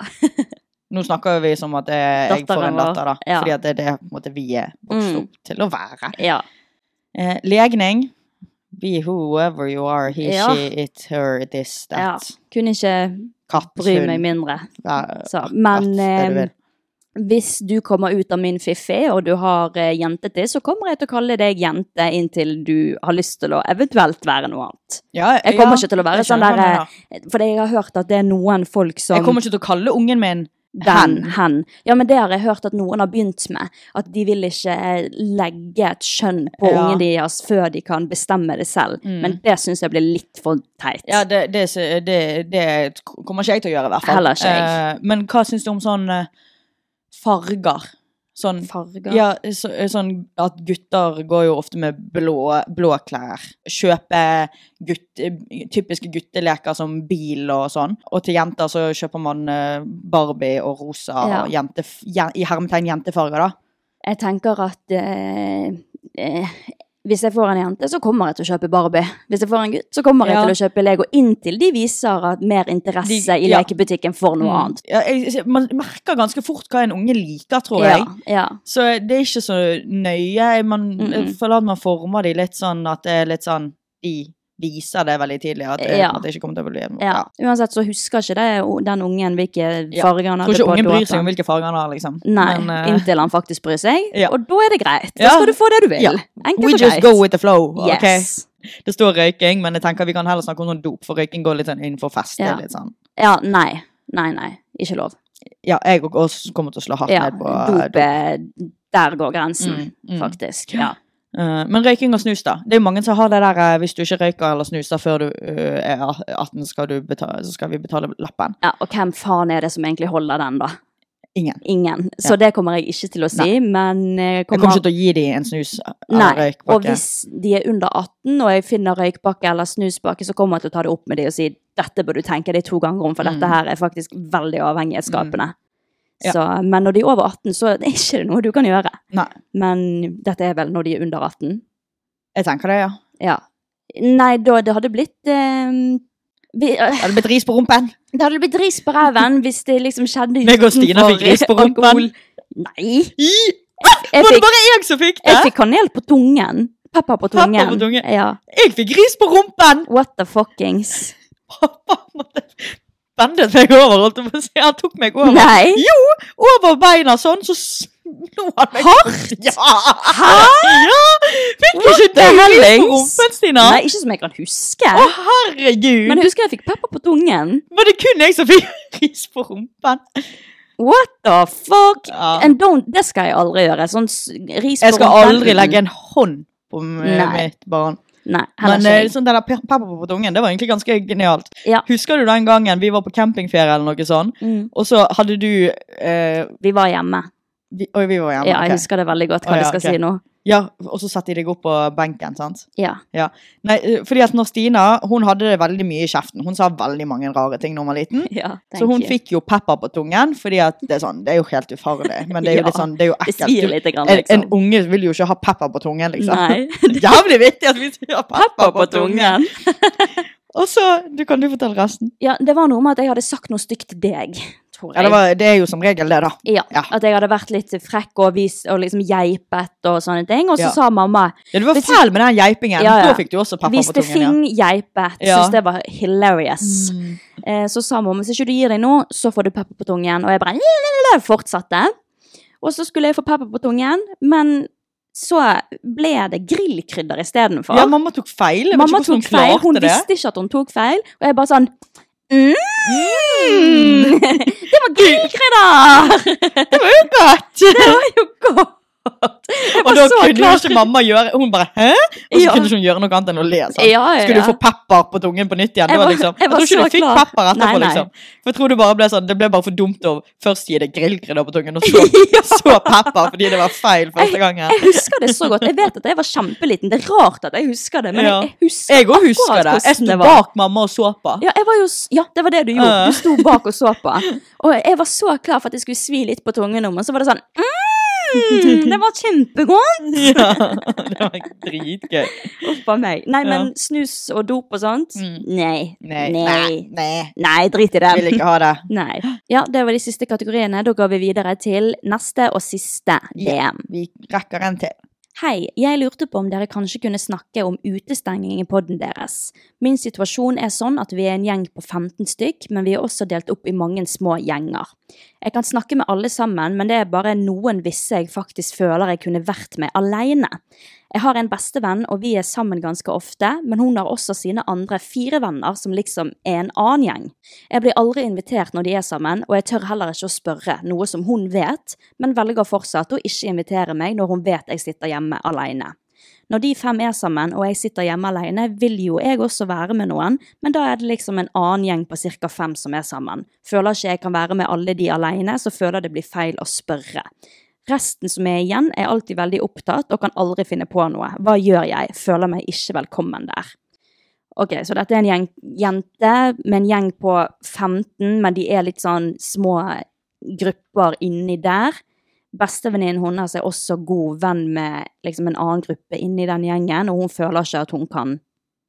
Nå snakker vi som at jeg får en datter da, ja. fordi at det er det på en måte, vi er vokst opp mm. til å være. Ja. Eh, legning, be whoever you are, he, ja. she, it, her, this, that. Ja. Kunne ikke Katt, bry hund. meg mindre. Ja, Så, men... Katt, eh, hvis du kommer ut av min fiffi, og du har eh, jente til, så kommer jeg til å kalle deg jente inntil du har lyst til å eventuelt være noe annet. Ja, jeg kommer ja, ikke til å være sånn der, eh, for jeg har hørt at det er noen folk som... Jeg kommer ikke til å kalle ungen min den, hen. hen. Ja, men det har jeg hørt at noen har begynt med, at de vil ikke legge et skjønn på ja. ungen deres før de kan bestemme det selv. Mm. Men det synes jeg blir litt for teit. Ja, det, det, det, det kommer ikke jeg til å gjøre i hvert fall. Heller ikke jeg. Uh, men hva synes du om sånn... Uh, farger. Sånn, farger? Ja, så, sånn at gutter går jo ofte med blå, blå klær. Kjøpe gutt, typiske gutteleker som bil og sånn. Og til jenter så kjøper man Barbie og rosa ja. og jente, i hermetegn jentefarger da. Jeg tenker at eh, eh, hvis jeg får en jente, så kommer jeg til å kjøpe Barbie. Hvis jeg får en gutt, så kommer jeg ja. til å kjøpe Lego inntil de viser at mer interesse de, i ja. lekebutikken for noe mm. annet. Ja, jeg, man merker ganske fort hva en unge liker, tror jeg. Ja, ja. Så det er ikke så nøye. Man, mm -mm. Jeg føler at man former de litt sånn at det er litt sånn, de viser det veldig tidlig, at det, ja. at det ikke kommer til å bli en. Ja. Ja. Uansett så husker ikke det, den ungen hvilke ja. farger han hadde på. Jeg tror ikke ungen bryr seg om hvilke farger han har, liksom. Nei, Men, uh... inntil han faktisk bryr seg, ja. og da er det greit. Da ja. skal du få det du vil. Ja. Enkelt We og just greit. go with the flow, yes. ok? Det står røyking, men jeg tenker vi kan heller snakke om sånn dop, for røyking går litt sånn innenfor fest, ja. litt sånn. Ja, nei, nei, nei, ikke lov. Ja, jeg også kommer til å slå hardt ja. ned på dop. Dop, der går grensen, mm, mm. faktisk, ja. Uh, men røyking og snus da, det er jo mange som har det der uh, hvis du ikke røyker eller snuser før du uh, er atten, skal du betale, så skal vi betale lappen. Ja, og hvem faen er det som egentlig holder den da? Ingen. Ingen, så ja. det kommer jeg ikke til å si, Nei. men uh, kommer... Jeg kommer ikke til å gi dem en snus eller Nei, røykpakke. og hvis de er under atten, og jeg finner røykpakke eller snuspakke, så kommer jeg til å ta det opp med dem og si, dette bør du tenke deg to ganger om, for mm. dette her er faktisk veldig avhengighetsskapende. Mm. Ja. Så, men når de er over atten, så er det ikke noe du kan gjøre. Nei. Men dette er vel når de er under atten. Jeg tenker det, ja. Ja. Nei, da, det hadde blitt... Eh, vi, uh, det hadde blitt ris på rumpen. Det hadde blitt ris på ræven hvis det liksom skjedde Meg og Stina fikk ris på rumpen. Alkohol. Nei. I, jeg var det bare jeg som fikk det? Jeg fikk kanel på tungen. Pepper på tungen. Pepper på tungen. Ja. Jeg fikk ris på rumpen. What the fuckings. Pappa måtte... bendet meg over, holdt jeg på å si. Han tok meg over. Nei. Jo, over beina sånn, så slo han meg. Hardt? Ja. Hæ? Ja. Fikk ikke du ris på rumpen, Stina? Nei, ikke som jeg kan huske. Å, herregud. Men jeg husker jeg fikk pepper på tungen. Var det kun jeg som fikk ris på rumpen? What the fuck? Ja. And don't, det skal jeg aldri gjøre. Sånn ris på rumpen. Jeg skal aldri legge en hånd på mitt barn. Nei, men sånn der pepper på tungen, det var egentlig ganske genialt. Ja. Husker du den gangen vi var på campingferie eller noe sånn, mm. og så hadde du eh, vi var hjemme. Vi, oi, vi var hjemme. Ja, jeg okay. husker det veldig godt hva oh, ja, du skal okay. si nå. Ja, og så satte de deg opp på benken, sant? Ja. Ja. Nei, fordi at når Stina, hun hadde det veldig mye i kjeften. Hun sa veldig mange rare ting når hun var liten. Ja, så hun you. fikk jo pepper på tungen, fordi at det er sånn, det er jo helt ufarlig. Men det er jo ja, litt sånn, det er jo ekkelt. Det svir litt grann, liksom. En, en unge vil jo ikke ha pepper på tungen, liksom. Nei. Det er jævlig viktig at vi har pepper, pepper på, på tungen. tungen. Og så, du kan du fortelle resten. Ja, det var noe med at jeg hadde sagt noe stygt til deg. Ja, det, var, det er jo som regel det da. Ja, ja, at jeg hadde vært litt frekk og, vis, og liksom geipet og sånne ting. Og så ja. sa mamma... Ja, du var feil med den geipingen. Ja, ja. Da fikk du også pepper hvis på tungen. Hvis det fin geipet, ja. synes det var hilarious. Mm. Eh, så sa mamma, hvis ikke du gir deg nå, så får du pepper på tungen. Og jeg bare fortsatte. Og så skulle jeg få pepper på tungen, men... så ble det grillkrydder i stedet for. Ja, mamma tok feil. Jeg mamma tok feil. Hun det. visste ikke at hun tok feil. Og jeg bare sånn, mm, mm. det var grillkrydder! Det var jo godt! Det var jo godt! Og da kunne jo ikke mamma gjøre, hun bare, hæ? Og så ja. kunne ikke hun gjøre noe annet enn å le, sånn. Ja, ja. Skulle du få pepper på tungen på nytt igjen? Det var liksom, jeg, var jeg tror ikke du fikk klar. pepper etterpå, nei, nei. liksom. For jeg tror det bare ble sånn, det ble bare for dumt å først gi deg grillkrydder på tungen, og så, ja. så pepper, fordi det var feil første gangen. Jeg, jeg husker det så godt. Jeg vet at jeg var kjempeliten. Det er rart at jeg husker det, men ja. jeg husker jeg også husker det. Jeg sto bak mamma og så på. Ja, jeg var jo, ja, det var det du gjorde. Du sto bak og så på. Og jeg var så klar for at jeg skulle svi litt på tungen om, og så var det sånn, mm! Mm, det var kjempegodt! Ja, det var dritgøy. Uff av meg. Nei, men Ja. snus og dop og sånt? Mm. Nei. Nei, Nei. nei, nei. Nei, drit i det. Vil ikke ha det. Nei. Ja, det var de siste kategoriene. Da går vi videre til neste og siste D M. Vi rekker en til. Hei, jeg lurte på om dere kanskje kunne snakke om utestenging i podden deres. Min situasjon er sånn at vi er en gjeng på femten stykk, men vi er også delt opp i mange små gjenger. Jeg kan snakke med alle sammen, men det er bare noen visse jeg faktisk føler jeg kunne vært med alene. Jeg har en bestevenn, og vi er sammen ganske ofte, men hun har også sine andre fire venner som liksom er en annen gjeng. Jeg blir aldri invitert når de er sammen, og jeg tør heller ikke å spørre, noe som hun vet, men velger fortsatt å ikke invitere meg når hun vet jeg sitter hjemme alene. Når de fem er sammen, og jeg sitter hjemme alene, vil jo jeg også være med noen, men da er det liksom en annen gjeng på cirka fem som er sammen. Føler ikke jeg kan være med alle de alene, så føler det blir feil å spørre. Resten som er igjen er alltid veldig opptatt og kan aldri finne på noe. Hva gjør jeg? Føler meg ikke velkommen der. Ok, så dette er en gjeng jente med en gjeng på femten, men de er litt sånn små grupper inni der. Bestevenninnen hennes er også god venn med liksom en annen gruppe inni den gjengen, og hun føler ikke at hun kan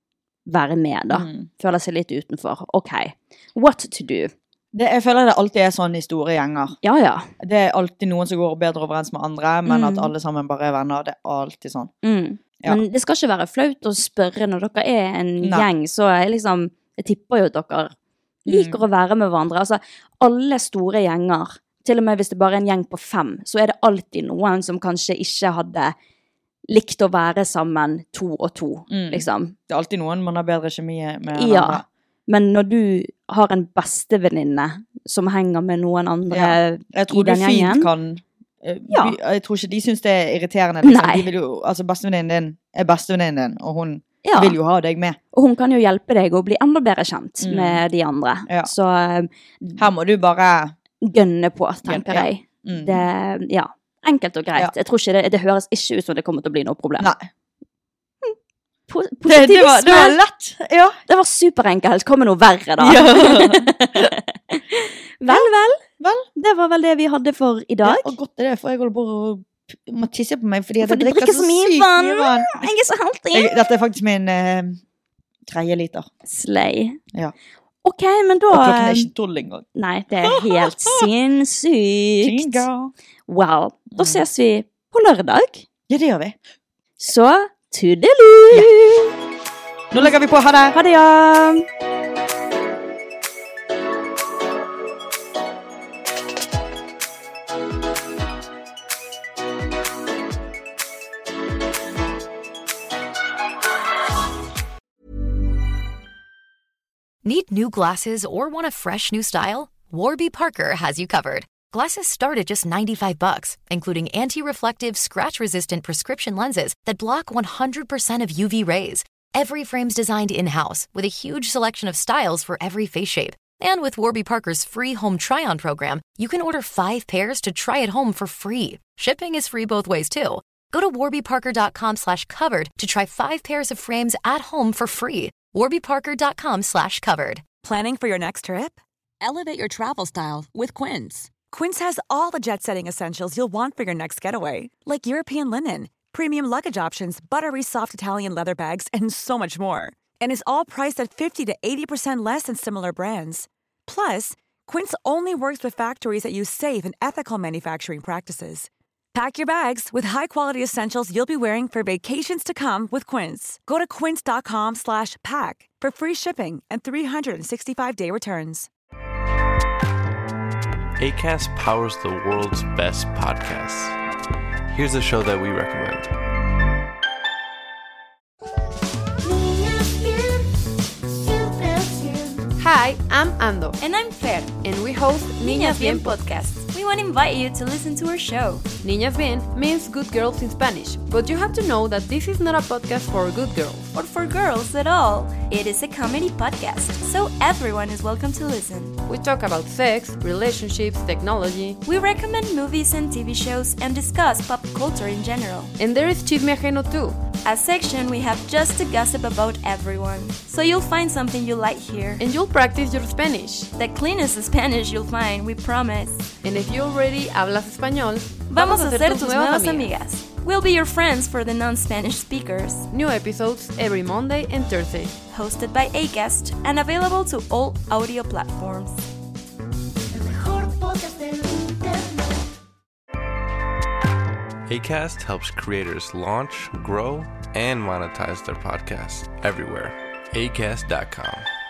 være med da. Mm. Føler seg litt utenfor. Ok, what to do? Det, jeg føler det alltid er sånn i store gjenger. Ja, ja. Det er alltid noen som går bedre overens med andre, men Mm. at alle sammen bare er venner, det er alltid sånn. Mm. Ja. Men det skal ikke være flaut å spørre når dere er en Nei. gjeng, så er liksom, jeg tipper jo at dere liker Mm. å være med hverandre. Altså, alle store gjenger, til og med hvis det bare er en gjeng på fem, så er det alltid noen som kanskje ikke hadde likt å være sammen to og to, Mm. liksom. Det er alltid noen man har bedre kjemi med enn Ja, andre. men når du har en bestevenninne som henger med noen andre Ja. Jeg tror i du den fint gjengen. kan eh, Ja. vi- Jeg tror ikke de syns det er irriterende. Liksom. Nei. De vil jo, altså bestevenninnen din er bestevenninnen din, og hun Ja. vil jo ha deg med. Og hun kan jo hjelpe deg å bli enda bedre kjent Mm. med de andre. Ja. Så eh, Her må du bare gønne på, tenker Ja. jeg. mm. Det, ja, enkelt og greit. Ja. Jeg tror ikke det, det høres ikke ut som det kommer til å bli noe problem. Nei. Po Det, det, var, det var positivisme. lett. Ja. Det var superenkelt. Kommer noe verre da. Ja. Vel, vel. Vel. Det var vel det vi hadde for i dag. Ja, og godt er det, for jeg holder på å må tisse på meg fordi at For jeg du drikker drikker så så mye sykt vann. mye vann. Jeg er så heldig. Jeg, dette er faktisk min eh, tredje liter. Slay. Ja. Ok, men da... Og klokken er ikke tolv engang. Nei, det er helt sinnssykt. Jingle. Wow. Da ses vi på lørdag. Ja, det gjør vi. Så, toodaloo! Nå legger vi på. Ha det. Ha det, ja! Need new glasses or want a fresh new style? Warby Parker has you covered. Glasses start at just ninety-five bucks, including anti-reflective, scratch-resistant prescription lenses that block one hundred percent of U V rays. Every frame's designed in-house with a huge selection of styles for every face shape. And with Warby Parker's free home try-on program, you can order five pairs to try at home for free. Shipping is free both ways, too. Go to warbyparker.com slash covered to try five pairs of frames at home for free. warbyparker.com slash covered. Planning for your next trip? Elevate your travel style with Quince. Quince has all the jet-setting essentials you'll want for your next getaway, like European linen, premium luggage options, buttery soft Italian leather bags, and so much more. And is all priced at fifty to eighty percent less than similar brands. Plus, Quince only works with factories that use safe and ethical manufacturing practices. Pack your bags with high-quality essentials you'll be wearing for vacations to come with Quince. Go to quince.com slash pack for free shipping and three sixty-five day returns. Acast powers the world's best podcasts. Here's a show that we recommend. Hi, I'm Ando, And I'm Fer. and we host Niñas Bien podcast. We want to invite you to listen to our show. Niñas Bien means good girls in Spanish, but you have to know that this is not a podcast for good girls. Or for girls at all. It is a comedy podcast, so everyone is welcome to listen. We talk about sex, relationships, technology, We recommend movies and T V shows and discuss pop culture in general. and there is Chisme Ajeno too. A section we have just to gossip about everyone. So you'll find something you like here. And you'll practice your Spanish. The cleanest Spanish you'll find, we promise. And if you already hablas español, vamos a ser tus nuevas amigas. We'll be your friends for the non-Spanish speakers. New episodes every Monday and Thursday. Hosted by Acast and available to all audio platforms. Acast helps creators launch, grow, and monetize their podcasts everywhere. acast dot com.